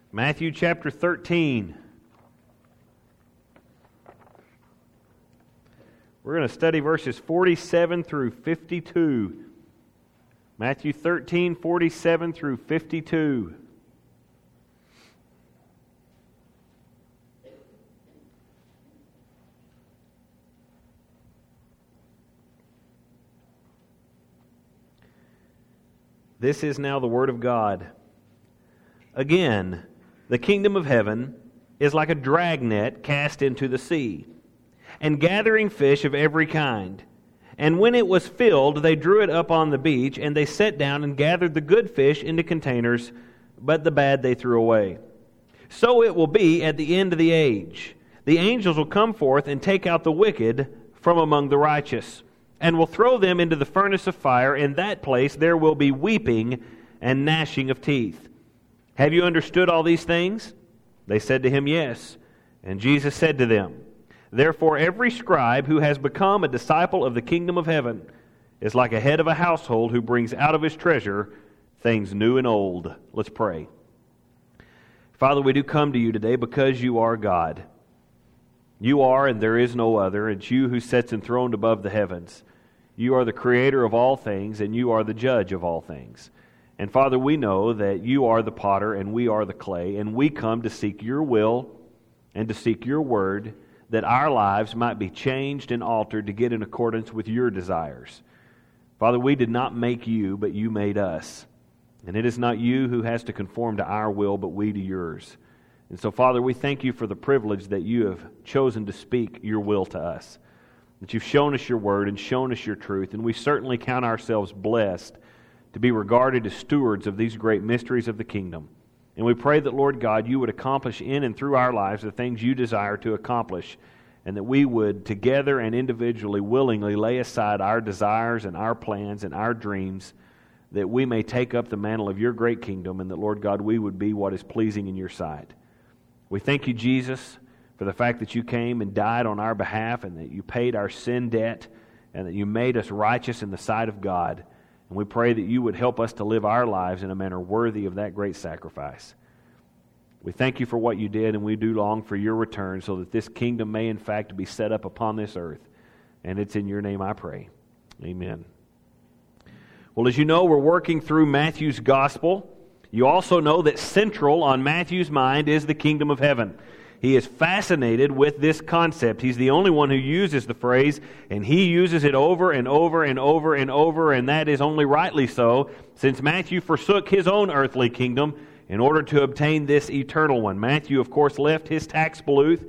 Matthew chapter 13. We're going to study verses 47 through 52. Matthew 13, 47 through 52. This is now the Word of God. Again, the kingdom of heaven is like a dragnet cast into the sea, and gathering fish of every kind. And when it was filled, they drew it up on the beach, and they sat down and gathered the good fish into containers, but the bad they threw away. So it will be at the end of the age. The angels will come forth and take out the wicked from among the righteous, and will throw them into the furnace of fire. In that place there will be weeping and gnashing of teeth. Have you understood all these things? They said to him, Yes. And Jesus said to them, Therefore every scribe who has become a disciple of the kingdom of heaven is like a head of a household who brings out of his treasure things new and old. Let's pray. Father, we do come to you today because you are God. You are, and there is no other. It's you who sits enthroned above the heavens. You are the creator of all things, and you are the judge of all things. And Father, we know that you are the potter and we are the clay, and we come to seek your will and to seek your word, that our lives might be changed and altered to get in accordance with your desires. Father, we did not make you, but you made us. And it is not you who has to conform to our will, but we to yours. And so, Father, we thank you for the privilege that you have chosen to speak your will to us, that you've shown us your word and shown us your truth, and we certainly count ourselves blessed to be regarded as stewards of these great mysteries of the kingdom. And we pray that, Lord God, you would accomplish in and through our lives the things you desire to accomplish, and that we would, together and individually, willingly lay aside our desires and our plans and our dreams, that we may take up the mantle of your great kingdom, and that, Lord God, we would be what is pleasing in your sight. We thank you, Jesus, for the fact that you came and died on our behalf, and that you paid our sin debt, and that you made us righteous in the sight of God. And we pray that you would help us to live our lives in a manner worthy of that great sacrifice. We thank you for what you did, and we do long for your return so that this kingdom may in fact be set up upon this earth. And it's in your name I pray. Amen. Well, as you know, we're working through Matthew's gospel. You also know that central on Matthew's mind is the kingdom of heaven. He is fascinated with this concept. He's the only one who uses the phrase, and he uses it over and over and over and over, and that is only rightly so, since Matthew forsook his own earthly kingdom in order to obtain this eternal one. Matthew, of course, left his tax booth,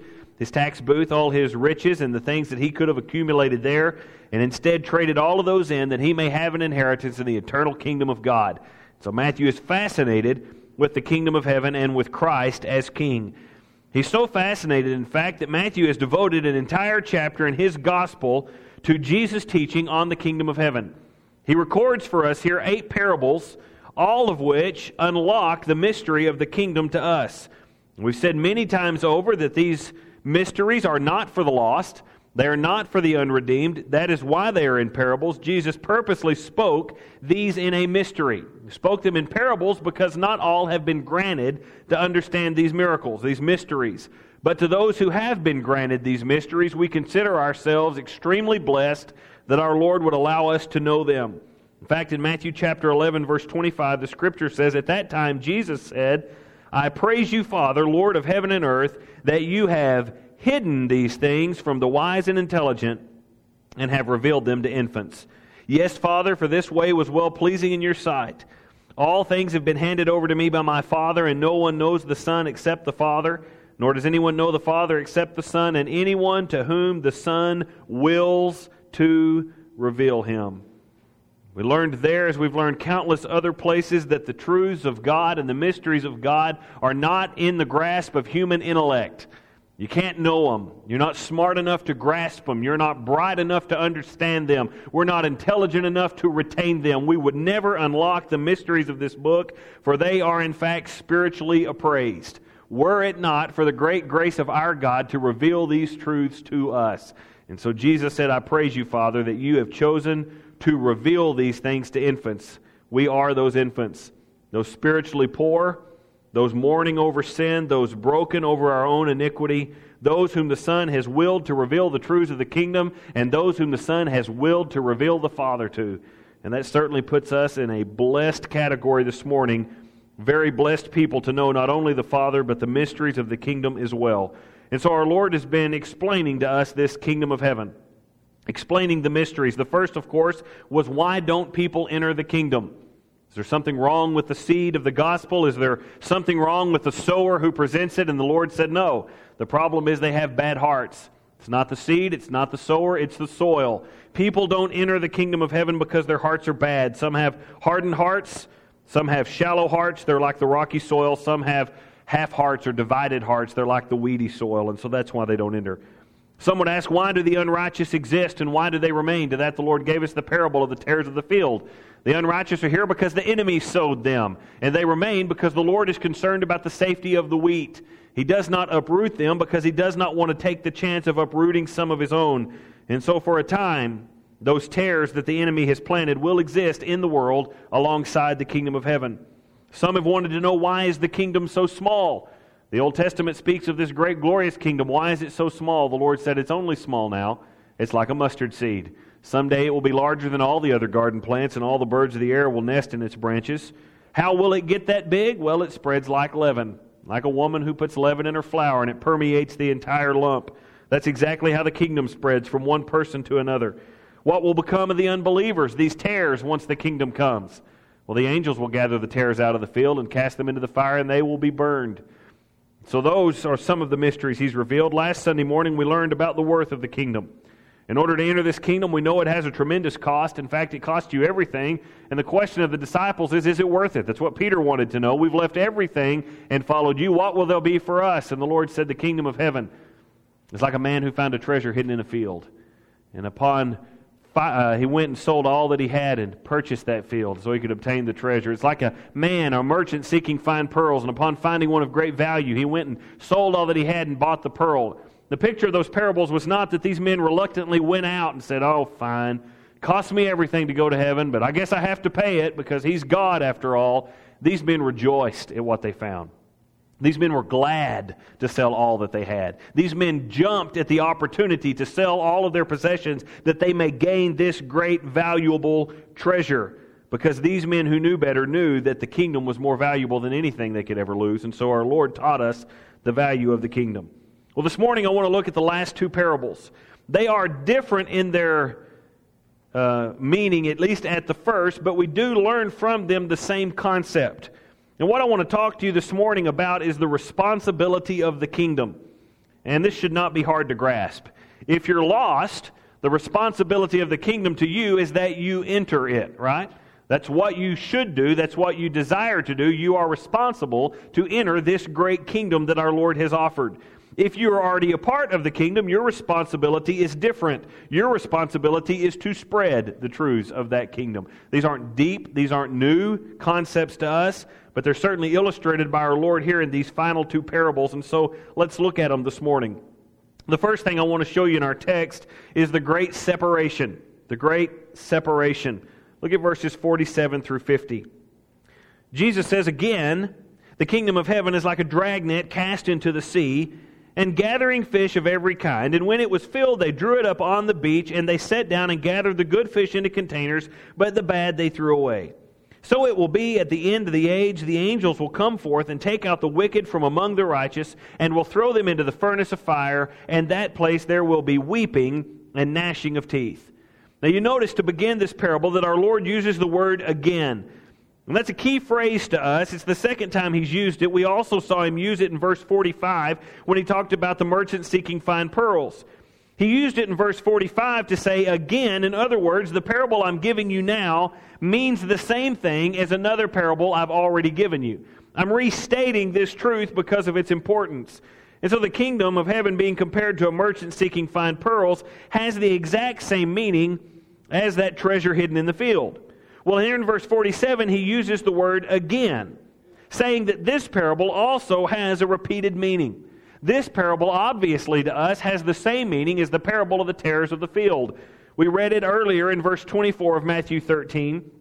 all his riches and the things that he could have accumulated there, and instead traded all of those in that he may have an inheritance in the eternal kingdom of God. So Matthew is fascinated with the kingdom of heaven and with Christ as king. He's so fascinated, in fact, that Matthew has devoted an entire chapter in his gospel to Jesus' teaching on the kingdom of heaven. He records for us here 8 parables, all of which unlock the mystery of the kingdom to us. We've said many times over that these mysteries are not for the lost. They are not for the unredeemed. That is why they are in parables. Jesus purposely spoke these in a mystery. He spoke them in parables because not all have been granted to understand these miracles, these mysteries. But to those who have been granted these mysteries, we consider ourselves extremely blessed that our Lord would allow us to know them. In fact, in Matthew chapter 11, verse 25, the Scripture says, At that time Jesus said, I praise you, Father, Lord of heaven and earth, that you have hidden these things from the wise and intelligent, and have revealed them to infants. Yes, Father, for this way was well-pleasing in your sight. All things have been handed over to me by my Father, and no one knows the Son except the Father, nor does anyone know the Father except the Son, and anyone to whom the Son wills to reveal him. We learned there, as we've learned countless other places, that the truths of God and the mysteries of God are not in the grasp of human intellect. You can't know them. You're not smart enough to grasp them. You're not bright enough to understand them. We're not intelligent enough to retain them. We would never unlock the mysteries of this book, for they are in fact spiritually appraised, were it not for the great grace of our God to reveal these truths to us. And so Jesus said, I praise you, Father, that you have chosen to reveal these things to infants. We are those infants, those spiritually poor, those mourning over sin, those broken over our own iniquity, those whom the Son has willed to reveal the truths of the kingdom, and those whom the Son has willed to reveal the Father to. And that certainly puts us in a blessed category this morning. Very blessed people to know not only the Father, but the mysteries of the kingdom as well. And so our Lord has been explaining to us this kingdom of heaven, explaining the mysteries. The first, of course, was why don't people enter the kingdom? Is there something wrong with the seed of the gospel? Is there something wrong with the sower who presents it? And the Lord said, no. The problem is they have bad hearts. It's not the seed, it's not the sower, it's the soil. People don't enter the kingdom of heaven because their hearts are bad. Some have hardened hearts, some have shallow hearts, they're like the rocky soil. Some have half hearts or divided hearts, they're like the weedy soil, and so that's why they don't enter. Some would ask, why do the unrighteous exist and why do they remain? To that the Lord gave us the parable of the tares of the field. The unrighteous are here because the enemy sowed them, and they remain because the Lord is concerned about the safety of the wheat. He does not uproot them because He does not want to take the chance of uprooting some of His own. And so for a time, those tares that the enemy has planted will exist in the world alongside the kingdom of heaven. Some have wanted to know, why is the kingdom so small? The Old Testament speaks of this great glorious kingdom. Why is it so small? The Lord said it's only small now. It's like a mustard seed. Someday it will be larger than all the other garden plants, and all the birds of the air will nest in its branches. How will it get that big? Well, it spreads like leaven, like a woman who puts leaven in her flour, and it permeates the entire lump. That's exactly how the kingdom spreads from one person to another. What will become of the unbelievers, these tares, once the kingdom comes? Well, the angels will gather the tares out of the field and cast them into the fire, and they will be burned. So those are some of the mysteries He's revealed. Last Sunday morning we learned about the worth of the kingdom. In order to enter this kingdom, we know it has a tremendous cost. In fact, it costs you everything. And the question of the disciples is it worth it? That's what Peter wanted to know. We've left everything and followed you. What will there be for us? And the Lord said, the kingdom of heaven is like a man who found a treasure hidden in a field. And he went and sold all that he had and purchased that field so he could obtain the treasure. It's like a man, a merchant seeking fine pearls, and upon finding one of great value, he went and sold all that he had and bought the pearl. The picture of those parables was not that these men reluctantly went out and said, oh, fine, cost me everything to go to heaven, but I guess I have to pay it because He's God after all. These men rejoiced at what they found. These men were glad to sell all that they had. These men jumped at the opportunity to sell all of their possessions that they may gain this great valuable treasure. Because these men who knew better knew that the kingdom was more valuable than anything they could ever lose. And so our Lord taught us the value of the kingdom. Well, this morning I want to look at the last two parables. They are different in their meaning, at least at the first, but we do learn from them the same concept. And what I want to talk to you this morning about is the responsibility of the kingdom. And this should not be hard to grasp. If you're lost, the responsibility of the kingdom to you is that you enter it, right? That's what you should do. That's what you desire to do. You are responsible to enter this great kingdom that our Lord has offered. If you are already a part of the kingdom, your responsibility is different. Your responsibility is to spread the truths of that kingdom. These aren't deep, these aren't new concepts to us, but they're certainly illustrated by our Lord here in these final two parables, and so let's look at them this morning. The first thing I want to show you in our text is the great separation. The great separation. Look at verses 47 through 50. Jesus says again, the kingdom of heaven is like a dragnet cast into the sea, and gathering fish of every kind. And when it was filled, they drew it up on the beach, and they sat down and gathered the good fish into containers, but the bad they threw away. So it will be at the end of the age, the angels will come forth and take out the wicked from among the righteous, and will throw them into the furnace of fire, and that place there will be weeping and gnashing of teeth. Now you notice to begin this parable that our Lord uses the word again. And that's a key phrase to us. It's the second time He's used it. We also saw Him use it in verse 45 when He talked about the merchant seeking fine pearls. He used it in verse 45 to say again. In other words, the parable I'm giving you now means the same thing as another parable I've already given you. I'm restating this truth because of its importance. And so the kingdom of heaven being compared to a merchant seeking fine pearls has the exact same meaning as that treasure hidden in the field. Well, here in verse 47, He uses the word again, saying that this parable also has a repeated meaning. This parable, obviously to us, has the same meaning as the parable of the tares of the field. We read it earlier in verse 24 of Matthew 13.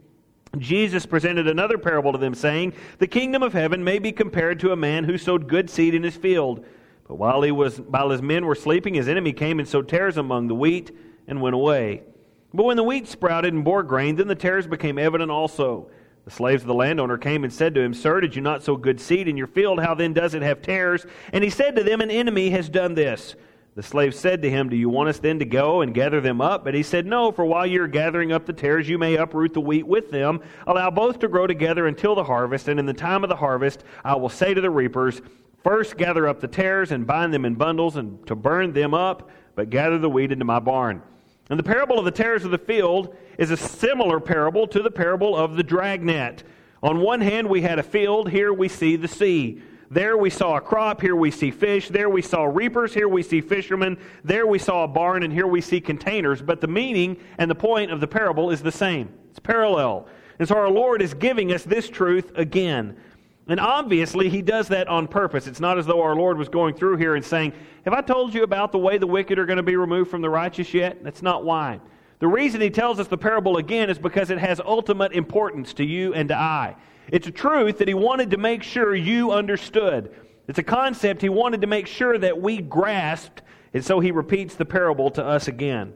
Jesus presented another parable to them, saying, "The kingdom of heaven may be compared to a man who sowed good seed in his field. But while his men were sleeping, his enemy came and sowed tares among the wheat and went away. But when the wheat sprouted and bore grain, then the tares became evident also. The slaves of the landowner came and said to him, 'Sir, did you not sow good seed in your field? How then does it have tares?' And he said to them, 'An enemy has done this.' The slave said to him, 'Do you want us then to go and gather them up?' But he said, 'No, for while you are gathering up the tares, you may uproot the wheat with them. Allow both to grow together until the harvest, and in the time of the harvest I will say to the reapers, First gather up the tares and bind them in bundles and to burn them up, but gather the wheat into my barn.'" And the parable of the tares of the field is a similar parable to the parable of the dragnet. On one hand, we had a field. Here we see the sea. There we saw a crop. Here we see fish. There we saw reapers. Here we see fishermen. There we saw a barn, and here we see containers. But the meaning and the point of the parable is the same. It's parallel. And so our Lord is giving us this truth again. And obviously, He does that on purpose. It's not as though our Lord was going through here and saying, "Have I told you about the way the wicked are going to be removed from the righteous yet?" That's not why. The reason He tells us the parable again is because it has ultimate importance to you and to I. It's a truth that He wanted to make sure you understood. It's a concept He wanted to make sure that we grasped, and so He repeats the parable to us again.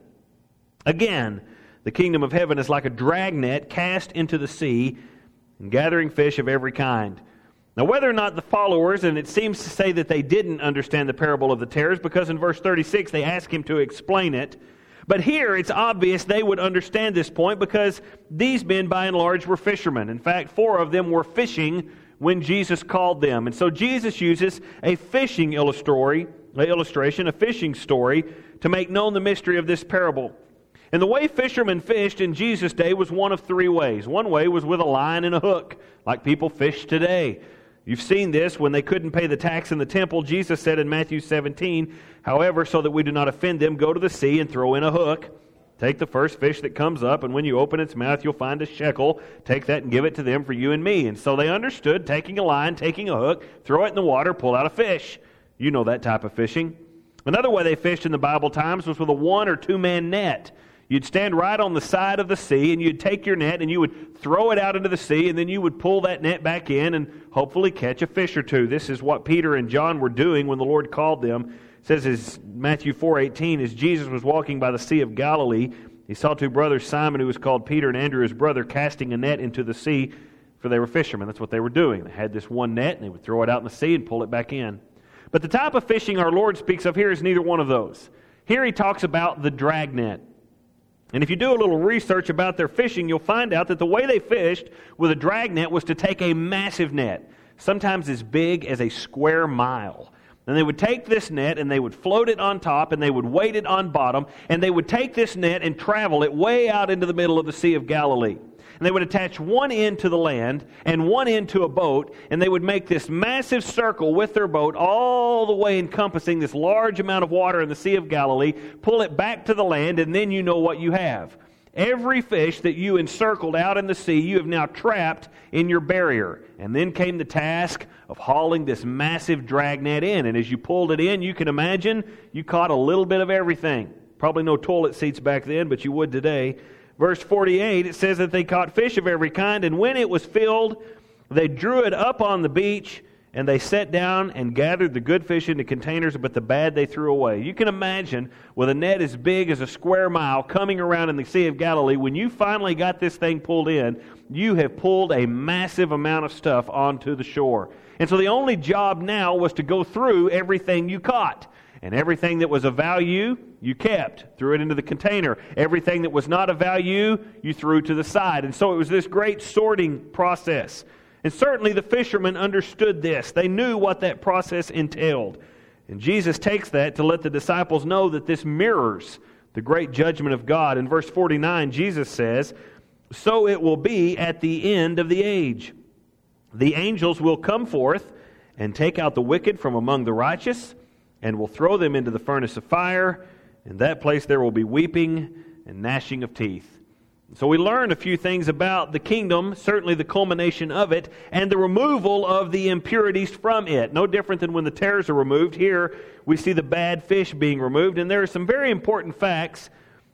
Again, the kingdom of heaven is like a dragnet cast into the sea and gathering fish of every kind. Now, whether or not the followers, and it seems to say that they didn't understand the parable of the tares, because in verse 36 they ask Him to explain it. But here it's obvious they would understand this point because these men, by and large, were fishermen. In fact, 4 of them were fishing when Jesus called them. And so Jesus uses a fishing illustration, a fishing story, to make known the mystery of this parable. And the way fishermen fished in Jesus' day was one of 3 ways. One way was with a line and a hook, like people fish today. You've seen this when they couldn't pay the tax in the temple. Jesus said in Matthew 17, "However, so that we do not offend them, go to the sea and throw in a hook. Take the first fish that comes up, and when you open its mouth, you'll find a shekel. Take that and give it to them for you and me." And so they understood taking a line, taking a hook, throw it in the water, pull out a fish. You know that type of fishing. Another way they fished in the Bible times was with a 1 or 2 man net. You'd stand right on the side of the sea, and you'd take your net, and you would throw it out into the sea, and then you would pull that net back in and hopefully catch a fish or 2. This is what Peter and John were doing when the Lord called them. It says in Matthew 4:18, as Jesus was walking by the Sea of Galilee, He saw 2 brothers, Simon, who was called Peter, and Andrew, his brother, casting a net into the sea, for they were fishermen. That's what they were doing. They had this one net, and they would throw it out in the sea and pull it back in. But the type of fishing our Lord speaks of here is neither one of those. Here He talks about the dragnet. And if you do a little research about their fishing, you'll find out that the way they fished with a dragnet was to take a massive net, sometimes as big as a square mile. And they would take this net and they would float it on top and they would weight it on bottom, and they would take this net and travel it way out into the middle of the Sea of Galilee. And they would attach one end to the land and one end to a boat, and they would make this massive circle with their boat all the way encompassing this large amount of water in the Sea of Galilee, pull it back to the land, and then you know what you have. Every fish that you encircled out in the sea, you have now trapped in your barrier. And then came the task of hauling this massive dragnet in. And as you pulled it in, you can imagine you caught a little bit of everything. Probably no toilet seats back then, but you would today. Verse 48, it says that they caught fish of every kind, and when it was filled, they drew it up on the beach, and they sat down and gathered the good fish into containers, but the bad they threw away. You can imagine, with a net as big as a square mile coming around in the Sea of Galilee, when you finally got this thing pulled in, you have pulled a massive amount of stuff onto the shore. And so the only job now was to go through everything you caught. And everything that was of value, you kept, threw it into the container. Everything that was not of value, you threw to the side. And so it was this great sorting process. And certainly the fishermen understood this. They knew what that process entailed. And Jesus takes that to let the disciples know that this mirrors the great judgment of God. In verse 49, Jesus says, "So it will be at the end of the age. The angels will come forth and take out the wicked from among the righteous, and will throw them into the furnace of fire. In that place there will be weeping and gnashing of teeth." So we learned a few things about the kingdom, certainly the culmination of it, and the removal of the impurities from it. No different than when the tares are removed. Here we see the bad fish being removed, and there are some very important facts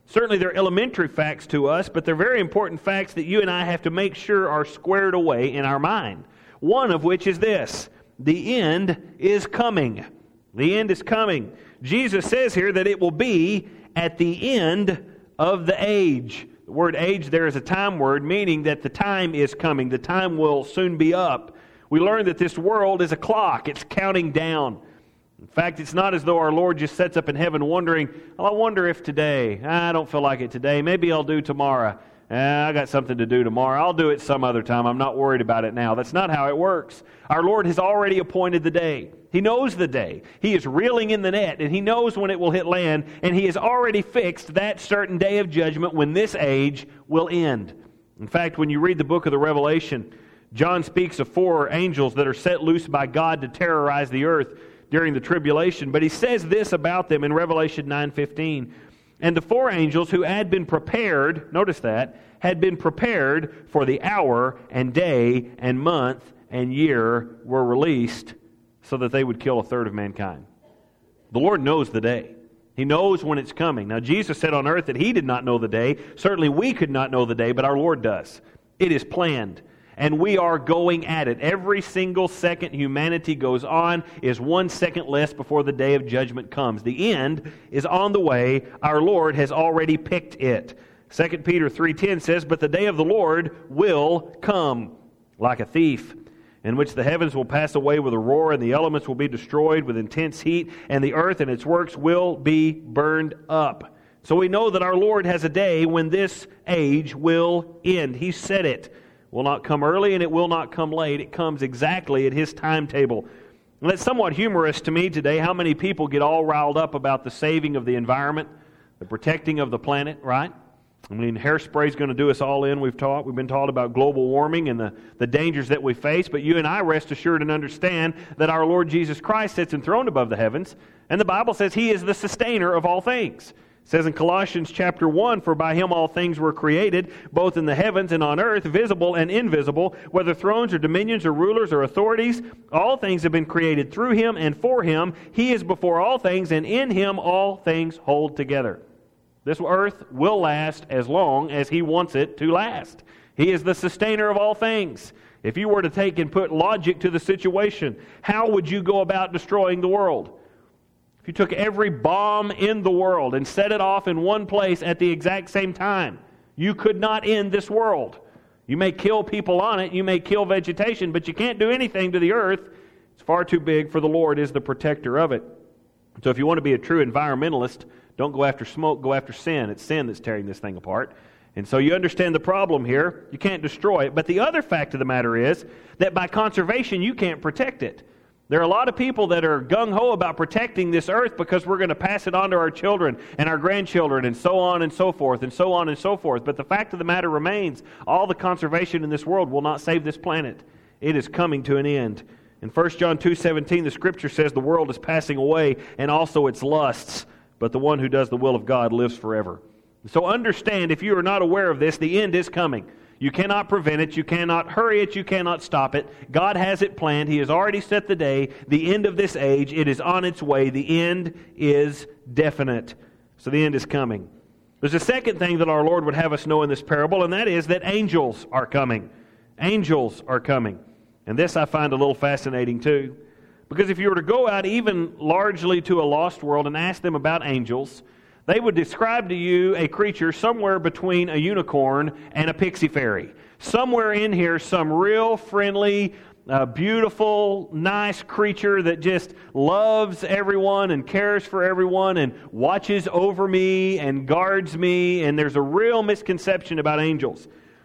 Certainly they're elementary facts to us, but they're very important facts that you and I have to make sure are squared away in our mind. One of which is this: the end is coming. The end is coming. Jesus says here that it will be at the end of the age. The word age there is a time word, meaning that the time is coming. The time will soon be up. We learn that this world is a clock. It's counting down. In fact, it's not as though our Lord just sits up in heaven wondering, well, I wonder if today, I don't feel like it today. Maybe I'll do tomorrow. I got something to do tomorrow. I'll do it some other time. I'm not worried about it now. That's not how it works. Our Lord has already appointed the day. He knows the day. He is reeling in the net, and He knows when it will hit land, and He has already fixed that certain day of judgment when this age will end. In fact, when you read the book of the Revelation, John speaks of 4 angels that are set loose by God to terrorize the earth during the tribulation. But he says this about them in Revelation 9:15. And the 4 angels who had been prepared, notice that, had been prepared for the hour and day and month and year were released so that they would kill a third of mankind. The Lord knows the day. He knows when it's coming. Now, Jesus said on earth that He did not know the day. Certainly we could not know the day, but our Lord does. It is planned. And we are going at it. Every single second humanity goes on is 1 second less before the day of judgment comes. The end is on the way. Our Lord has already picked it. 2 Peter 3:10 says, "But the day of the Lord will come like a thief, in which the heavens will pass away with a roar, and the elements will be destroyed with intense heat, and the earth and its works will be burned up." So we know that our Lord has a day when this age will end. He said it. Will not come early and it will not come late. It comes exactly at His timetable. And it's somewhat humorous to me today how many people get all riled up about the saving of the environment, the protecting of the planet, right? I mean, hairspray is going to do us all in. We've been taught about global warming and the dangers that we face, but you and I rest assured and understand that our Lord Jesus Christ sits enthroned above the heavens, and the Bible says He is the sustainer of all things. It says in Colossians chapter 1, "For by Him all things were created, both in the heavens and on earth, visible and invisible, whether thrones or dominions or rulers or authorities. All things have been created through Him and for Him. He is before all things, and in Him all things hold together." This earth will last as long as He wants it to last. He is the sustainer of all things. If you were to take and put logic to the situation, how would you go about destroying the world? If you took every bomb in the world and set it off in one place at the exact same time, you could not end this world. You may kill people on it, you may kill vegetation, but you can't do anything to the earth. It's far too big, for the Lord is the protector of it. So if you want to be a true environmentalist, don't go after smoke, go after sin. It's sin that's tearing this thing apart. And so you understand the problem here. You can't destroy it. But the other fact of the matter is that by conservation, you can't protect it. There are a lot of people that are gung-ho about protecting this earth because we're going to pass it on to our children and our grandchildren and so on and so forth and so on and so forth. But the fact of the matter remains, all the conservation in this world will not save this planet. It is coming to an end. In 1 John 2:17, the Scripture says the world is passing away and also its lusts, but the one who does the will of God lives forever. So understand, if you are not aware of this, the end is coming. You cannot prevent it. You cannot hurry it. You cannot stop it. God has it planned. He has already set the day, the end of this age. It is on its way. The end is definite. So the end is coming. There's a second thing that our Lord would have us know in this parable, and that is that angels are coming. Angels are coming. And this I find a little fascinating too. Because if you were to go out even largely to a lost world and ask them about angels, they would describe to you a creature somewhere between a unicorn and a pixie fairy. Somewhere in here, some real friendly, beautiful, nice creature that just loves everyone and cares for everyone and watches over me and guards me, and there's a real misconception about angels.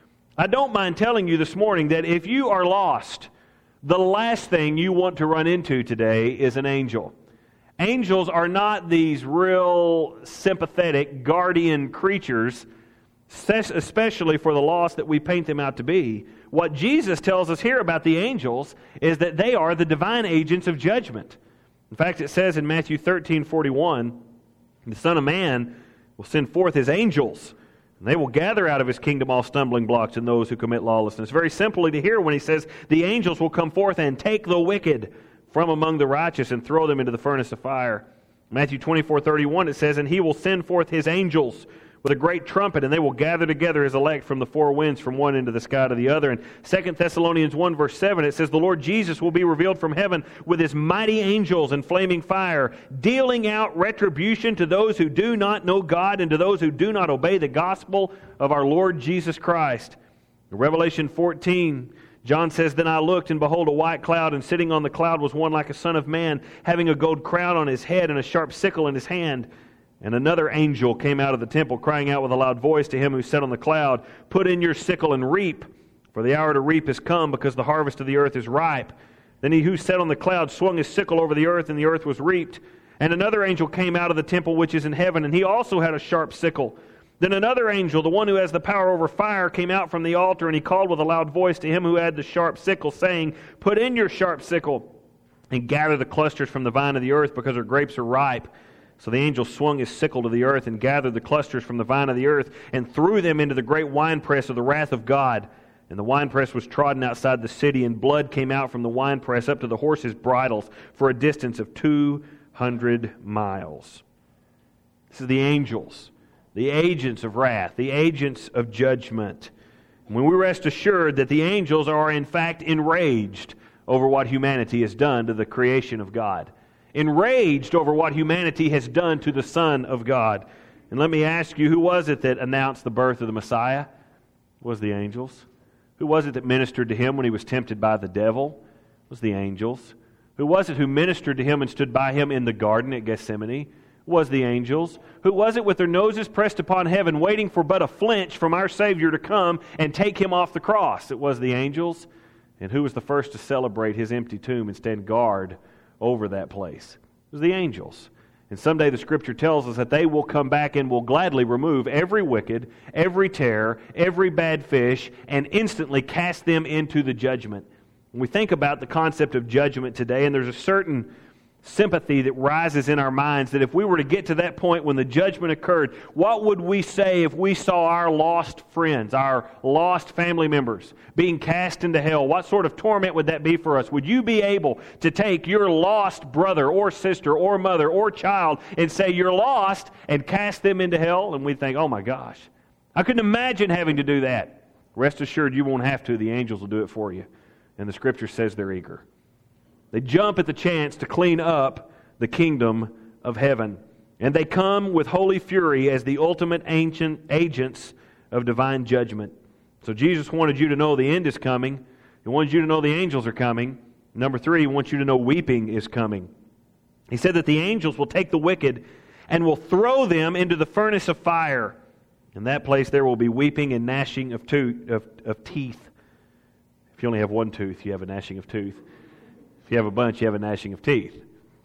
I don't mind telling you this morning that if you are lost, the last thing you want to run into today is an angel. Angels are not these real sympathetic guardian creatures, especially for the lost that we paint them out to be. What Jesus tells us here about the angels is that they are the divine agents of judgment. In fact, it says in Matthew 13:41, the Son of Man will send forth His angels, and they will gather out of His kingdom all stumbling blocks and those who commit lawlessness. Very simply to hear when He says the angels will come forth and take the wicked from among the righteous and throw them into the furnace of fire. Matthew 24:31 it says, "And He will send forth His angels with a great trumpet, and they will gather together his elect from the four winds, from one end of the sky to the other. And 2 Thessalonians 1 verse 7, it says, the Lord Jesus will be revealed from heaven with his mighty angels in flaming fire, dealing out retribution to those who do not know God and to those who do not obey the gospel of our Lord Jesus Christ. In Revelation 14, John says, then I looked, and behold, a white cloud, and sitting on the cloud was one like a son of man, having a gold crown on his head and a sharp sickle in his hand. And another angel came out of the temple, crying out with a loud voice to him who sat on the cloud, put in your sickle and reap, for the hour to reap is come, because the harvest of the earth is ripe. Then he who sat on the cloud swung his sickle over the earth, and the earth was reaped. And another angel came out of the temple which is in heaven, and he also had a sharp sickle. Then another angel, the one who has the power over fire, came out from the altar, and he called with a loud voice to him who had the sharp sickle, saying, put in your sharp sickle, and gather the clusters from the vine of the earth, because her grapes are ripe. So the angel swung his sickle to the earth and gathered the clusters from the vine of the earth and threw them into the great winepress of the wrath of God. And the winepress was trodden outside the city, and blood came out from the winepress up to the horses' bridles for a distance of 200 miles. This is the angels, the agents of wrath, the agents of judgment. And when we rest assured that the angels are in fact enraged over what humanity has done to the creation of God. Enraged over what humanity has done to the Son of God. And let me ask you, who was it that announced the birth of the Messiah? It was the angels. Who was it that ministered to him when he was tempted by the devil? It was the angels. Who was it who ministered to him and stood by him in the garden at Gethsemane? It was the angels. Who was it with their noses pressed upon heaven, waiting for but a flinch from our Savior to come and take him off the cross? It was the angels. And who was the first to celebrate his empty tomb and stand guard over that place? It was the angels. And someday the Scripture tells us that they will come back and will gladly remove every wicked, every terror, every bad fish, and instantly cast them into the judgment. When we think about the concept of judgment today, and there's a certain sympathy that rises in our minds that if we were to get to that point when the judgment occurred, what would we say if we saw our lost friends, our lost family members being cast into hell? What sort of torment would that be for us? Would you be able to take your lost brother or sister or mother or child and say you're lost and cast them into hell? And we think, oh my gosh, I couldn't imagine having to do that. Rest assured you won't have to. The angels will do it for you. And the Scripture says they're eager. They jump at the chance to clean up the kingdom of heaven. And they come with holy fury as the ultimate ancient agents of divine judgment. So Jesus wanted you to know the end is coming. He wanted you to know the angels are coming. Number 3, He wants you to know weeping is coming. He said that the angels will take the wicked and will throw them into the furnace of fire. In that place there will be weeping and gnashing of teeth. If you only have one tooth, you have a gnashing of teeth. If you have a bunch, you have a gnashing of teeth.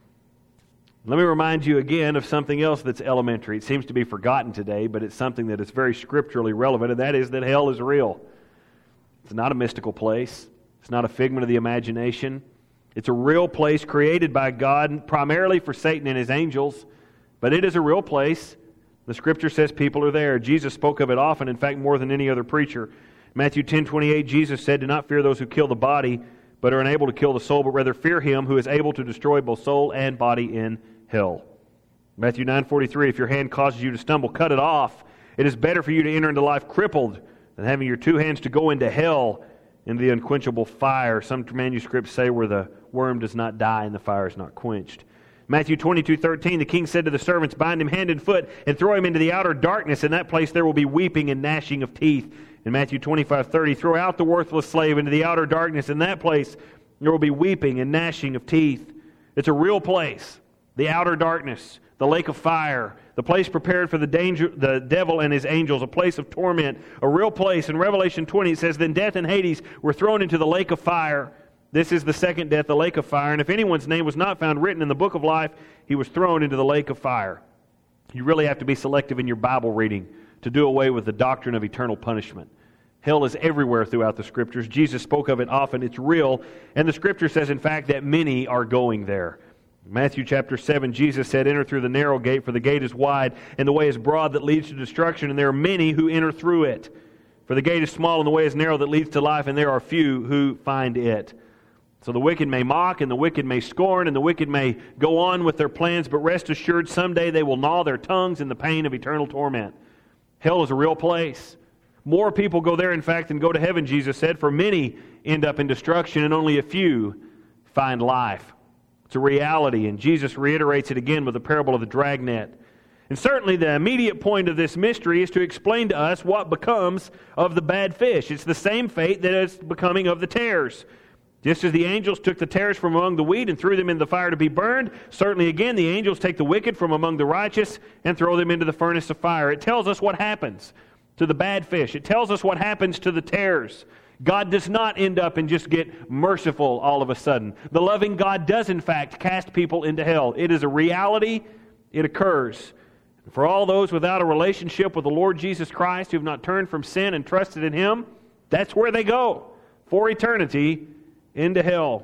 Let me remind you again of something else that's elementary. It seems to be forgotten today, but it's something that is very scripturally relevant, and that is that hell is real. It's not a mystical place. It's not a figment of the imagination. It's a real place created by God primarily for Satan and his angels, but it is a real place. The Scripture says people are there. Jesus spoke of it often, in fact, more than any other preacher. Matthew 10:28, Jesus said, do not fear those who kill the body, but are unable to kill the soul, but rather fear him who is able to destroy both soul and body in hell. Matthew 9:43, if your hand causes you to stumble, cut it off. It is better for you to enter into life crippled than having your 2 hands to go into hell, into the unquenchable fire. Some manuscripts say where the worm does not die and the fire is not quenched. Matthew 22:13, the king said to the servants, bind him hand and foot and throw him into the outer darkness. In that place there will be weeping and gnashing of teeth. In Matthew 25:30, throw out the worthless slave into the outer darkness. In that place there will be weeping and gnashing of teeth. It's a real place. The outer darkness, the lake of fire, the place prepared for the devil and his angels, a place of torment, a real place. In Revelation 20 it says, then death and Hades were thrown into the lake of fire. This is the second death, the lake of fire. And if anyone's name was not found written in the book of life, he was thrown into the lake of fire. You really have to be selective in your Bible reading to do away with the doctrine of eternal punishment. Hell is everywhere throughout the Scriptures. Jesus spoke of it often. It's real. And the Scripture says, in fact, that many are going there. In Matthew chapter 7, Jesus said, enter through the narrow gate, for the gate is wide, and the way is broad that leads to destruction, and there are many who enter through it. For the gate is small, and the way is narrow that leads to life, and there are few who find it. So the wicked may mock, and the wicked may scorn, and the wicked may go on with their plans, but rest assured someday they will gnaw their tongues in the pain of eternal torment. Hell is a real place. More people go there, in fact, than go to heaven, Jesus said, for many end up in destruction and only a few find life. It's a reality, and Jesus reiterates it again with the parable of the dragnet. And certainly the immediate point of this mystery is to explain to us what becomes of the bad fish. It's the same fate that is becoming of the tares. Just as the angels took the tares from among the wheat and threw them in the fire to be burned, certainly again the angels take the wicked from among the righteous and throw them into the furnace of fire. It tells us what happens to the bad fish. It tells us what happens to the tares. God does not end up and just get merciful all of a sudden. The loving God does in fact cast people into hell. It is a reality. It occurs. For all those without a relationship with the Lord Jesus Christ who have not turned from sin and trusted in Him, that's where they go for eternity, into hell.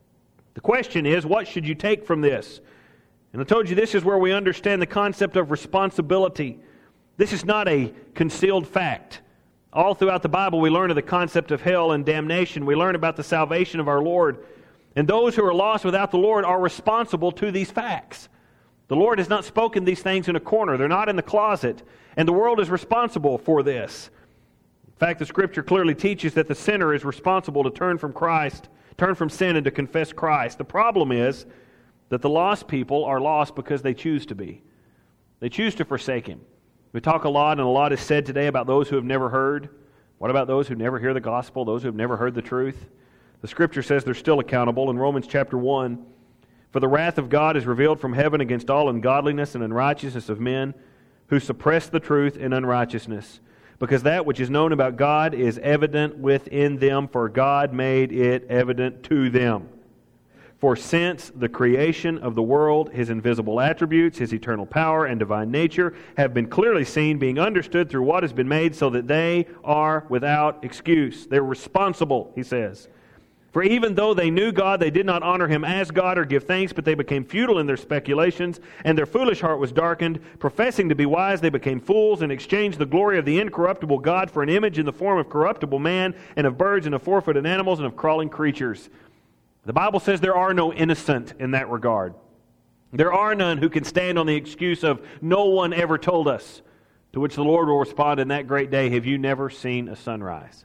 The question is, what should you take from this? And I told you this is where we understand the concept of responsibility. This is not a concealed fact. All throughout the Bible we learn of the concept of hell and damnation. We learn about the salvation of our Lord. And those who are lost without the Lord are responsible to these facts. The Lord has not spoken these things in a corner. They're not in the closet. And the world is responsible for this. In fact, the Scripture clearly teaches that the sinner is responsible to turn from Christ, turn from sin and to confess Christ. The problem is that the lost people are lost because they choose to be. They choose to forsake Him. We talk a lot, and a lot is said today about those who have never heard. What about those who never hear the gospel, those who have never heard the truth? The Scripture says they're still accountable in Romans chapter 1. For the wrath of God is revealed from heaven against all ungodliness and unrighteousness of men who suppress the truth in unrighteousness, because that which is known about God is evident within them, for God made it evident to them. For since the creation of the world, His invisible attributes, His eternal power and divine nature have been clearly seen, being understood through what has been made, so that they are without excuse. They're responsible, he says. For even though they knew God, they did not honor Him as God or give thanks, but they became futile in their speculations, and their foolish heart was darkened. Professing to be wise, they became fools, and exchanged the glory of the incorruptible God for an image in the form of corruptible man, and of birds, and of four-footed animals, and of crawling creatures. The Bible says there are no innocent in that regard. There are none who can stand on the excuse of, no one ever told us. To which the Lord will respond in that great day, have you never seen a sunrise?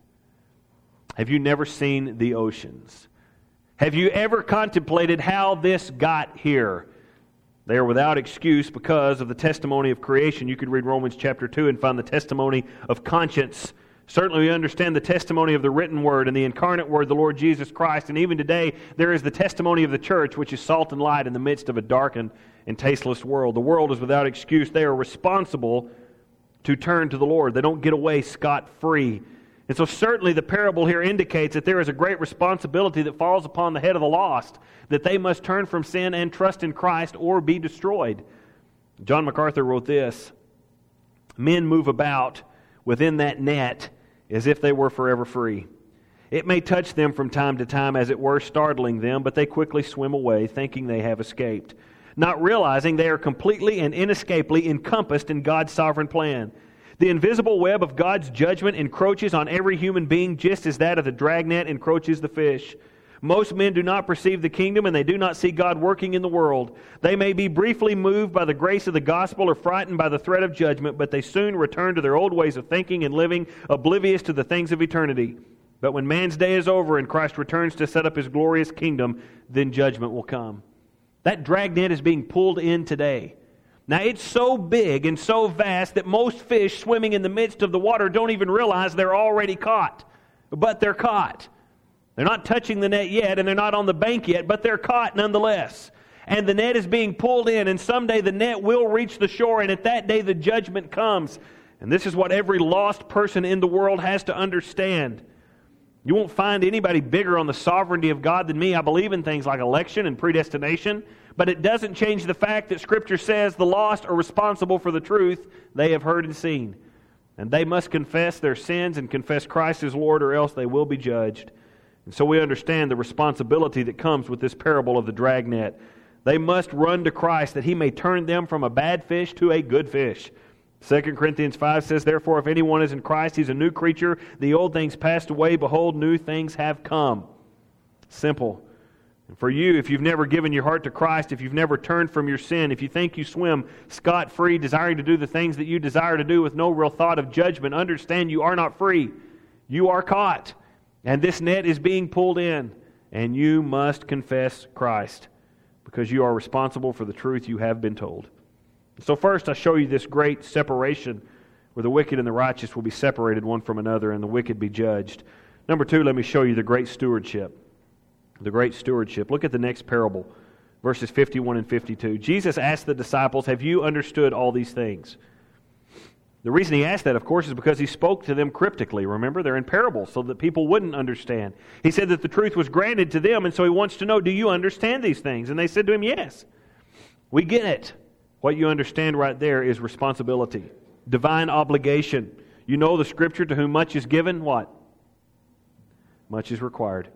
Have you never seen the oceans? Have you ever contemplated how this got here? They are without excuse because of the testimony of creation. You could read Romans chapter 2 and find the testimony of conscience. Certainly we understand the testimony of the written word and the incarnate word, the Lord Jesus Christ. And even today, there is the testimony of the church, which is salt and light in the midst of a darkened and tasteless world. The world is without excuse. They are responsible to turn to the Lord. They don't get away scot-free. And so certainly the parable here indicates that there is a great responsibility that falls upon the head of the lost, that they must turn from sin and trust in Christ or be destroyed. John MacArthur wrote this: men move about within that net as if they were forever free. It may touch them from time to time, as it were, startling them, but they quickly swim away, thinking they have escaped, not realizing they are completely and inescapably encompassed in God's sovereign plan. The invisible web of God's judgment encroaches on every human being just as that of the dragnet encroaches the fish. Most men do not perceive the kingdom, and they do not see God working in the world. They may be briefly moved by the grace of the gospel or frightened by the threat of judgment, but they soon return to their old ways of thinking and living, oblivious to the things of eternity. But when man's day is over and Christ returns to set up His glorious kingdom, then judgment will come. That dragnet is being pulled in today. Now, it's so big and so vast that most fish swimming in the midst of the water don't even realize they're already caught. But they're caught. They're not touching the net yet, and they're not on the bank yet, but they're caught nonetheless. And the net is being pulled in, and someday the net will reach the shore, and at that day the judgment comes. And this is what every lost person in the world has to understand. You won't find anybody bigger on the sovereignty of God than me. I believe in things like election and predestination, but it doesn't change the fact that Scripture says the lost are responsible for the truth they have heard and seen. And they must confess their sins and confess Christ as Lord, or else they will be judged. And so we understand the responsibility that comes with this parable of the dragnet. They must run to Christ that He may turn them from a bad fish to a good fish. 2 Corinthians 5 says, therefore, if anyone is in Christ, he's a new creature. The old things passed away. Behold, new things have come. Simple. And for you, if you've never given your heart to Christ, if you've never turned from your sin, if you think you swim scot-free, desiring to do the things that you desire to do with no real thought of judgment, understand you are not free. You are caught. And this net is being pulled in. And you must confess Christ, because you are responsible for the truth you have been told. So first, I show you this great separation where the wicked and the righteous will be separated one from another and the wicked be judged. Number two, let me show you the great stewardship. The great stewardship. Look at the next parable, verses 51 and 52. Jesus asked the disciples, have you understood all these things? The reason he asked that, of course, is because he spoke to them cryptically. Remember, they're in parables so that people wouldn't understand. He said that the truth was granted to them, and so he wants to know, do you understand these things? And they said to him, yes. We get it. What you understand right there is responsibility, divine obligation. You know the Scripture, to whom much is given, what? Much is required.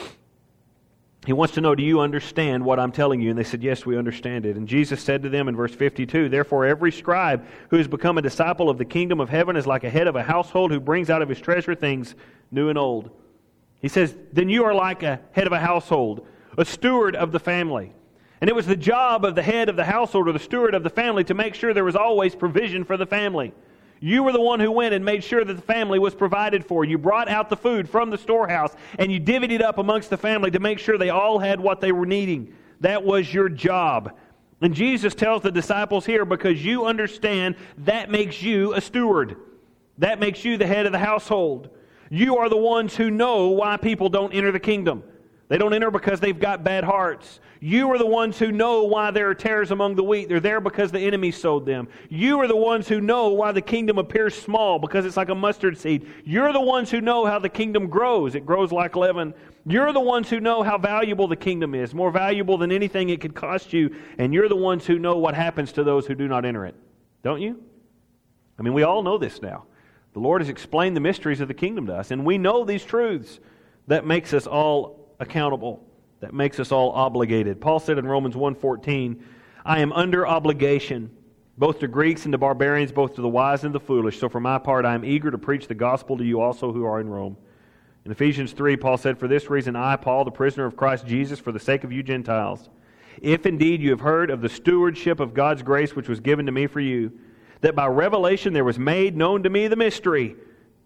He wants to know, do you understand what I'm telling you? And they said, yes, we understand it. And Jesus said to them in verse 52, therefore every scribe who has become a disciple of the kingdom of heaven is like a head of a household who brings out of his treasure things new and old. He says, then you are like a head of a household, a steward of the family. And it was the job of the head of the household or the steward of the family to make sure there was always provision for the family. You were the one who went and made sure that the family was provided for. You brought out the food from the storehouse and you divvied it up amongst the family to make sure they all had what they were needing. That was your job. And Jesus tells the disciples here, because you understand, that makes you a steward. That makes you the head of the household. You are the ones who know why people don't enter the kingdom. They don't enter because they've got bad hearts. You are the ones who know why there are tares among the wheat. They're there because the enemy sowed them. You are the ones who know why the kingdom appears small, because it's like a mustard seed. You're the ones who know how the kingdom grows. It grows like leaven. You're the ones who know how valuable the kingdom is, more valuable than anything it could cost you. And you're the ones who know what happens to those who do not enter it. Don't you? I mean, we all know this now. The Lord has explained the mysteries of the kingdom to us, and we know these truths. That makes us all accountable. That makes us all obligated. Paul said in Romans 1:14, I am under obligation, both to Greeks and to barbarians, both to the wise and the foolish. So for my part, I am eager to preach the gospel to you also who are in Rome. In Ephesians 3, Paul said, for this reason I, Paul, the prisoner of Christ Jesus, for the sake of you Gentiles, if indeed you have heard of the stewardship of God's grace which was given to me for you, that by revelation there was made known to me the mystery,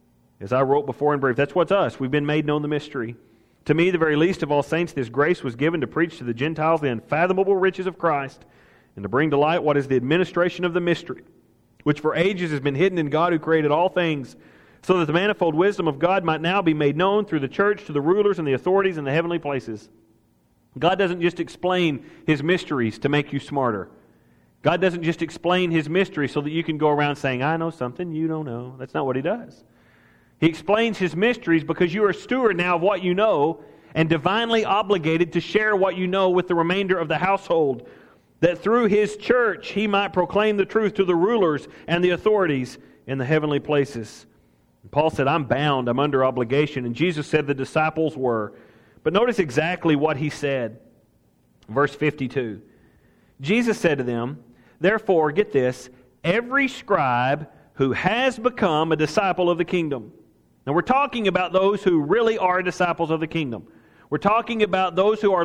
as I wrote before in brief. That's what's us. We've been made known the mystery. To me, the very least of all saints, this grace was given to preach to the Gentiles the unfathomable riches of Christ, and to bring to light what is the administration of the mystery, which for ages has been hidden in God who created all things, so that the manifold wisdom of God might now be made known through the church to the rulers and the authorities in the heavenly places. God doesn't just explain His mysteries to make you smarter. God doesn't just explain His mysteries so that you can go around saying, I know something you don't know. That's not what He does. He explains His mysteries because you are a steward now of what you know and divinely obligated to share what you know with the remainder of the household, that through His church He might proclaim the truth to the rulers and the authorities in the heavenly places. And Paul said, I'm bound, I'm under obligation. And Jesus said the disciples were. But notice exactly what He said. Verse 52. Jesus said to them, therefore, get this, every scribe who has become a disciple of the kingdom. Now we're talking about those who really are disciples of the kingdom. We're talking about those who are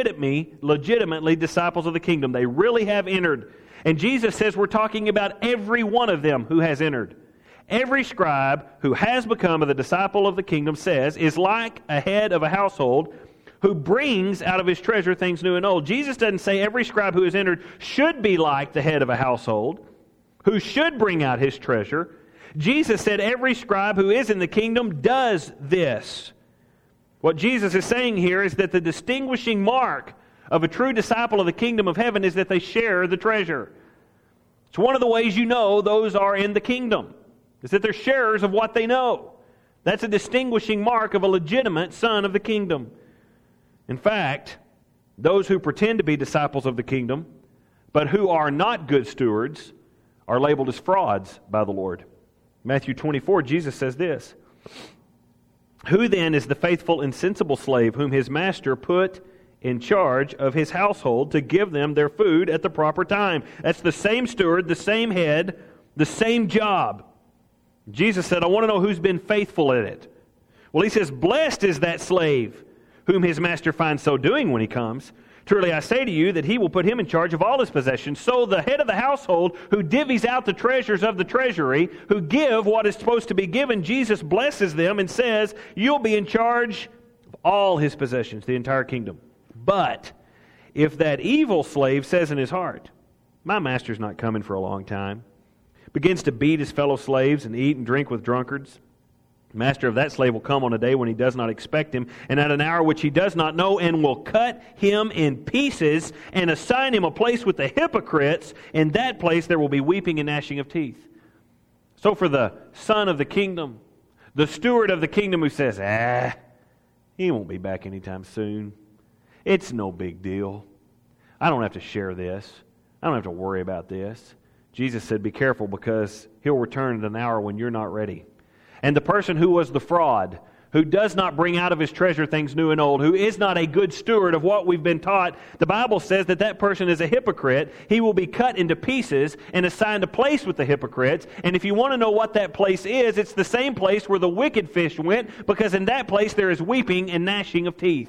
legitimately disciples of the kingdom. They really have entered. And Jesus says we're talking about every one of them who has entered. Every scribe who has become a disciple of the kingdom, says, is like a head of a household who brings out of his treasure things new and old. Jesus doesn't say every scribe who has entered should be like the head of a household, who should bring out his treasure. Jesus said every scribe who is in the kingdom does this. What Jesus is saying here is that the distinguishing mark of a true disciple of the kingdom of heaven is that they share the treasure. It's one of the ways you know those are in the kingdom, is that they're sharers of what they know. That's a distinguishing mark of a legitimate son of the kingdom. In fact, those who pretend to be disciples of the kingdom, but who are not good stewards, are labeled as frauds by the Lord. Matthew 24, Jesus says this, who then is the faithful and sensible slave whom his master put in charge of his household to give them their food at the proper time? That's the same steward, the same head, the same job. Jesus said, I want to know who's been faithful in it. Well, He says, blessed is that slave whom his master finds so doing when he comes. Truly I say to you that he will put him in charge of all his possessions. So the head of the household, who divvies out the treasures of the treasury, who give what is supposed to be given, Jesus blesses them and says, you'll be in charge of all his possessions, the entire kingdom. But if that evil slave says in his heart, my master's not coming for a long time, begins to beat his fellow slaves and eat and drink with drunkards, the master of that slave will come on a day when he does not expect him, and at an hour which he does not know, and will cut him in pieces and assign him a place with the hypocrites. In that place there will be weeping and gnashing of teeth. So for the son of the kingdom, the steward of the kingdom who says, he won't be back anytime soon. It's no big deal. I don't have to share this. I don't have to worry about this. Jesus said, be careful, because he'll return at an hour when you're not ready. And the person who was the fraud, who does not bring out of his treasure things new and old, who is not a good steward of what we've been taught, the Bible says that that person is a hypocrite. He will be cut into pieces and assigned a place with the hypocrites. And if you want to know what that place is, it's the same place where the wicked fish went, because in that place there is weeping and gnashing of teeth.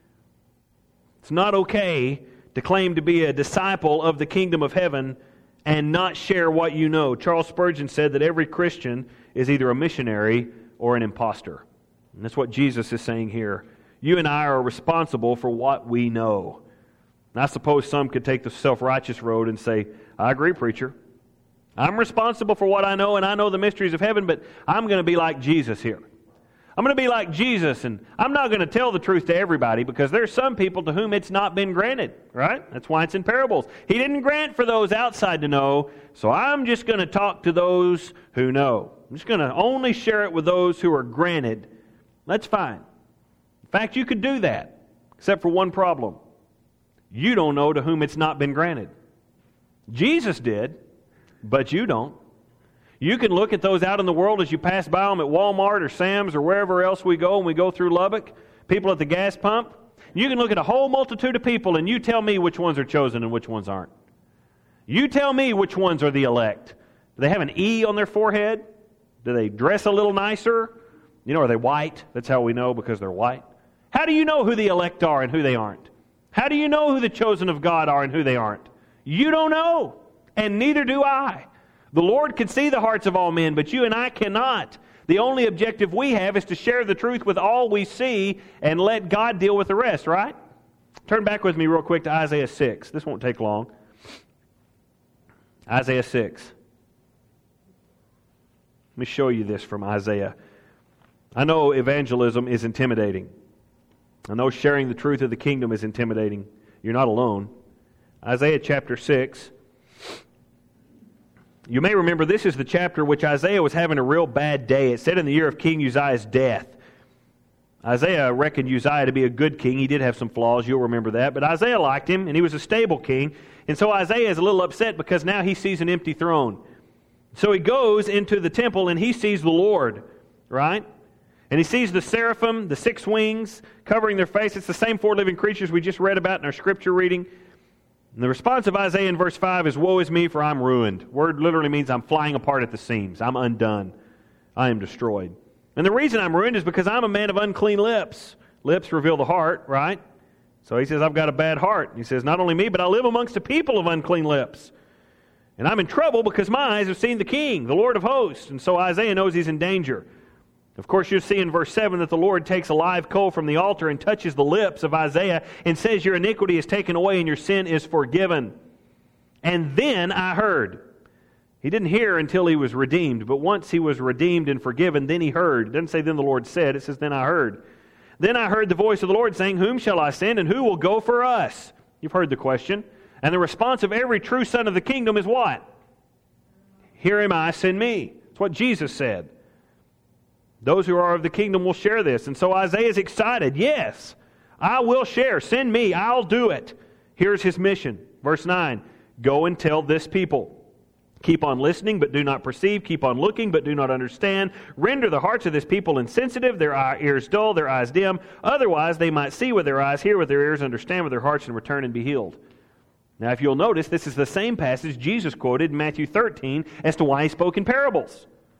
It's not okay to claim to be a disciple of the kingdom of heaven and not share what you know. Charles Spurgeon said that every Christian is either a missionary or an imposter. And that's what Jesus is saying here. You and I are responsible for what we know. And I suppose some could take the self-righteous road and say, I agree, preacher. I'm responsible for what I know, and I know the mysteries of heaven, but I'm going to be like Jesus here. I'm going to be like Jesus, and I'm not going to tell the truth to everybody, because there's some people to whom it's not been granted, right? That's why it's in parables. He didn't grant for those outside to know, so I'm just going to talk to those who know. I'm just going to only share it with those who are granted. That's fine. In fact, you could do that, except for one problem. You don't know to whom it's not been granted. Jesus did, but you don't. You can look at those out in the world as you pass by them at Walmart or Sam's or wherever else we go, and we go through Lubbock, people at the gas pump. You can look at a whole multitude of people, and you tell me which ones are chosen and which ones aren't. You tell me which ones are the elect. Do they have an E on their forehead? Do they dress a little nicer? Are they white? That's how we know, because they're white. How do you know who the elect are and who they aren't? How do you know who the chosen of God are and who they aren't? You don't know, and neither do I. The Lord can see the hearts of all men, but you and I cannot. The only objective we have is to share the truth with all we see and let God deal with the rest, right? Turn back with me real quick to Isaiah 6. This won't take long. Isaiah 6. Let me show you this from Isaiah. I know evangelism is intimidating. I know sharing the truth of the kingdom is intimidating. You're not alone. Isaiah chapter 6. You may remember this is the chapter which Isaiah was having a real bad day. It said in the year of King Uzziah's death. Isaiah reckoned Uzziah to be a good king. He did have some flaws, you'll remember that. But Isaiah liked him, and he was a stable king. And so Isaiah is a little upset because now he sees an empty throne. So he goes into the temple and he sees the Lord, right? And he sees the seraphim, the 6 wings, covering their face. It's the same 4 living creatures we just read about in our scripture reading. And the response of Isaiah in verse 5 is, woe is me, for I'm ruined. Word literally means I'm flying apart at the seams. I'm undone. I am destroyed. And the reason I'm ruined is because I'm a man of unclean lips. Lips reveal the heart, right? So he says, I've got a bad heart. He says, not only me, but I live amongst a people of unclean lips. And I'm in trouble because my eyes have seen the King, the Lord of hosts. And so Isaiah knows he's in danger. Of course, you'll see in verse 7 that the Lord takes a live coal from the altar and touches the lips of Isaiah and says, your iniquity is taken away and your sin is forgiven. And then I heard. He didn't hear until he was redeemed, but once he was redeemed and forgiven, then he heard. It doesn't say then the Lord said, it says then I heard. Then I heard the voice of the Lord saying, whom shall I send and who will go for us? You've heard the question. And the response of every true son of the kingdom is what? Here am I, send me. That's what Jesus said. Those who are of the kingdom will share this. And so Isaiah is excited. Yes, I will share. Send me. I'll do it. Here's his mission. Verse 9. Go and tell this people. Keep on listening, but do not perceive. Keep on looking, but do not understand. Render the hearts of this people insensitive, their ears dull, their eyes dim. Otherwise they might see with their eyes, hear with their ears, understand with their hearts, and return and be healed. Now if you'll notice, this is the same passage Jesus quoted in Matthew 13 as to why he spoke in parables.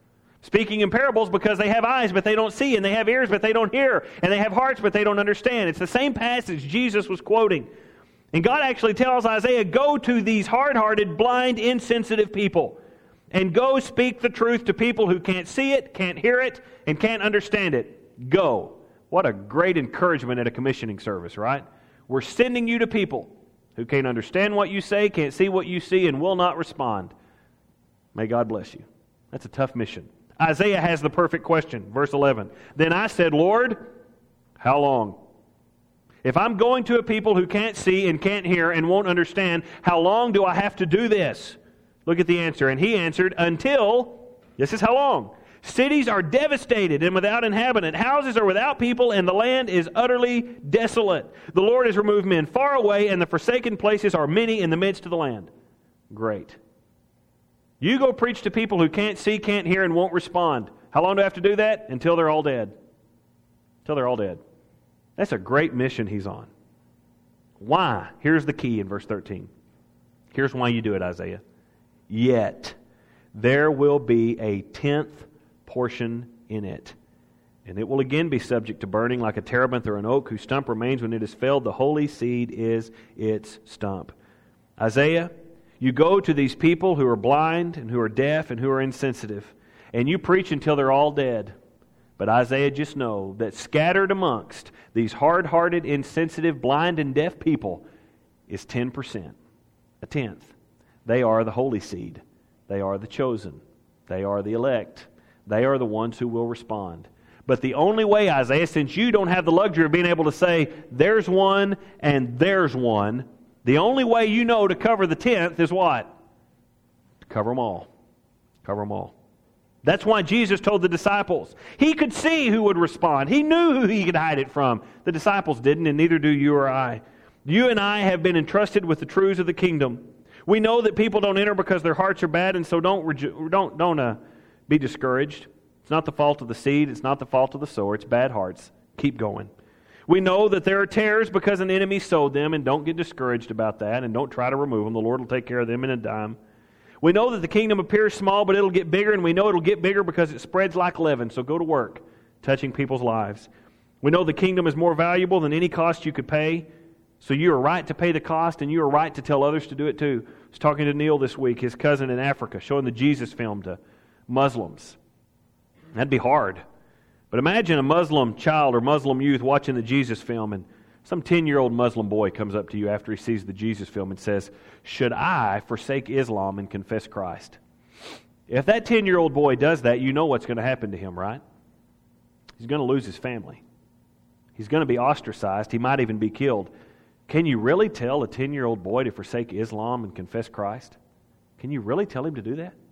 Speaking in parables because they have eyes but they don't see, and they have ears but they don't hear, and they have hearts but they don't understand. It's the same passage Jesus was quoting. And God actually tells Isaiah, go to these hard-hearted, blind, insensitive people, and go speak the truth to people who can't see it, can't hear it, and can't understand it. Go. What a great encouragement at a commissioning service, right? We're sending you to people who can't understand what you say, can't see what you see, and will not respond. May God bless you. That's a tough mission. Isaiah has the perfect question. Verse 11. Then I said, Lord, how long? If I'm going to a people who can't see and can't hear and won't understand, how long do I have to do this? Look at the answer. And he answered, until, this is how long? Cities are devastated and without inhabitant. Houses are without people, and the land is utterly desolate. The Lord has removed men far away, and the forsaken places are many in the midst of the land. Great. You go preach to people who can't see, can't hear, and won't respond. How long do I have to do that? Until they're all dead. Until they're all dead. That's a great mission he's on. Why? Here's the key in verse 13. Here's why you do it, Isaiah. Yet there will be a 10th portion in it, and it will again be subject to burning like a terebinth or an oak whose stump remains when it is felled. The holy seed is its stump. Isaiah, you go to these people who are blind and who are deaf and who are insensitive, and you preach until they're all dead. But Isaiah, just know that scattered amongst these hard-hearted, insensitive, blind, and deaf people is 10%, a tenth. They are the holy seed. They are the chosen. They are the elect. They are the ones who will respond. But the only way, Isaiah, since you don't have the luxury of being able to say, there's one and there's one, the only way you know to cover the 10th is what? To cover them all. Cover them all. That's why Jesus told the disciples. He could see who would respond. He knew who he could hide it from. The disciples didn't, and neither do you or I. You and I have been entrusted with the truths of the kingdom. We know that people don't enter because their hearts are bad, and so don't be discouraged. It's not the fault of the seed. It's not the fault of the sower. It's bad hearts. Keep going. We know that there are tares because an enemy sowed them, and don't get discouraged about that, and don't try to remove them. The Lord will take care of them in a dime. We know that the kingdom appears small, but it'll get bigger, and we know it'll get bigger because it spreads like leaven. So go to work, touching people's lives. We know the kingdom is more valuable than any cost you could pay, so you are right to pay the cost, and you are right to tell others to do it too. I was talking to Neil this week, his cousin in Africa, showing the Jesus film to Muslims. That'd be hard. But imagine a Muslim child or Muslim youth watching the Jesus film, and some 10-year-old Muslim boy comes up to you after he sees the Jesus film and says, should I forsake Islam and confess Christ? If that 10-year-old boy does that, you know what's going to happen to him, right? He's going to lose his family. He's going to be ostracized. He might even be killed. Can you really tell a 10-year-old boy to forsake Islam and confess Christ? Can you really tell him to do that?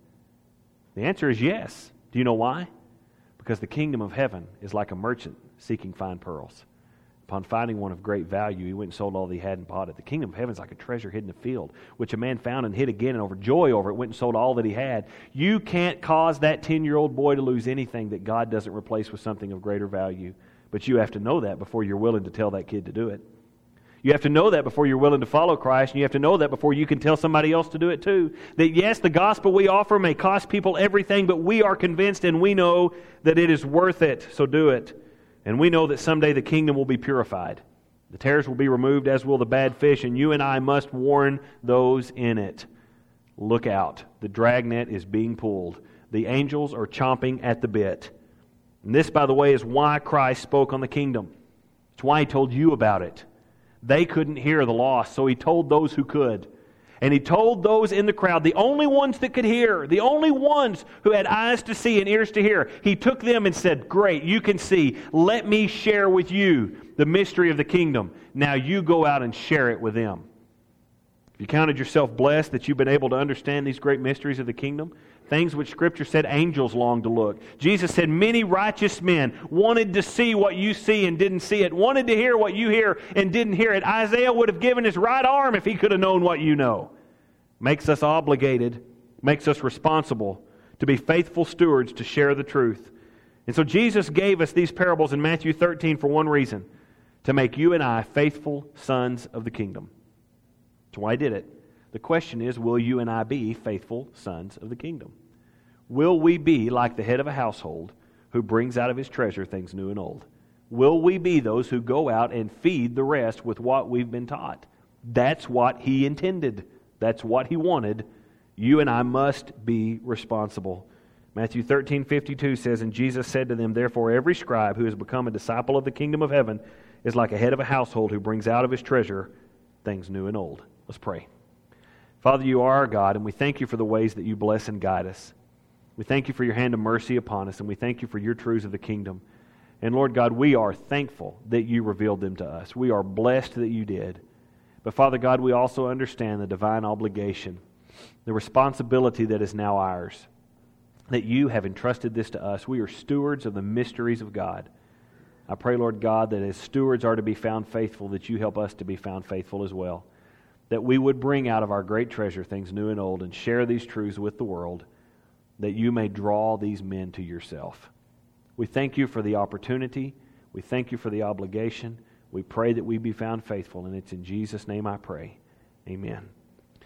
The answer is yes. Do you know why? Because the kingdom of heaven is like a merchant seeking fine pearls. Upon finding one of great value, he went and sold all that he had and bought it. The kingdom of heaven is like a treasure hidden in a field, which a man found and hid again, and overjoyed over it, went and sold all that he had. You can't cause that 10-year-old boy to lose anything that God doesn't replace with something of greater value. But you have to know that before you're willing to tell that kid to do it. You have to know that before you're willing to follow Christ, and you have to know that before you can tell somebody else to do it too. That yes, the gospel we offer may cost people everything, but we are convinced and we know that it is worth it, so do it. And we know that someday the kingdom will be purified. The tares will be removed, as will the bad fish, and you and I must warn those in it. Look out. The dragnet is being pulled. The angels are chomping at the bit. And this, by the way, is why Christ spoke on the kingdom. It's why He told you about it. They couldn't hear the lost, so He told those who could. And He told those in the crowd, the only ones that could hear, the only ones who had eyes to see and ears to hear, He took them and said, great, you can see. Let me share with you the mystery of the kingdom. Now you go out and share it with them. If you counted yourself blessed that you've been able to understand these great mysteries of the kingdom, things which Scripture said angels longed to look. Jesus said many righteous men wanted to see what you see and didn't see it, wanted to hear what you hear and didn't hear it. Isaiah would have given his right arm if he could have known what you know. Makes us obligated, makes us responsible to be faithful stewards to share the truth. And so Jesus gave us these parables in Matthew 13 for one reason, to make you and I faithful sons of the kingdom. That's why He did it. The question is, will you and I be faithful sons of the kingdom? Will we be like the head of a household who brings out of his treasure things new and old? Will we be those who go out and feed the rest with what we've been taught? That's what he intended. That's what he wanted. You and I must be responsible. Matthew 13:52 says, "And Jesus said to them, Therefore every scribe who has become a disciple of the kingdom of heaven is like a head of a household who brings out of his treasure things new and old." Let's pray. Father, you are our God, and we thank you for the ways that you bless and guide us. We thank you for your hand of mercy upon us, and we thank you for your truths of the kingdom. And Lord God, we are thankful that you revealed them to us. We are blessed that you did. But Father God, we also understand the divine obligation, the responsibility that is now ours, that you have entrusted this to us. We are stewards of the mysteries of God. I pray, Lord God, that as stewards are to be found faithful, that you help us to be found faithful as well. That we would bring out of our great treasure things new and old and share these truths with the world, that you may draw these men to yourself. We thank you for the opportunity. We thank you for the obligation. We pray that we be found faithful, and it's in Jesus' name I pray. Amen.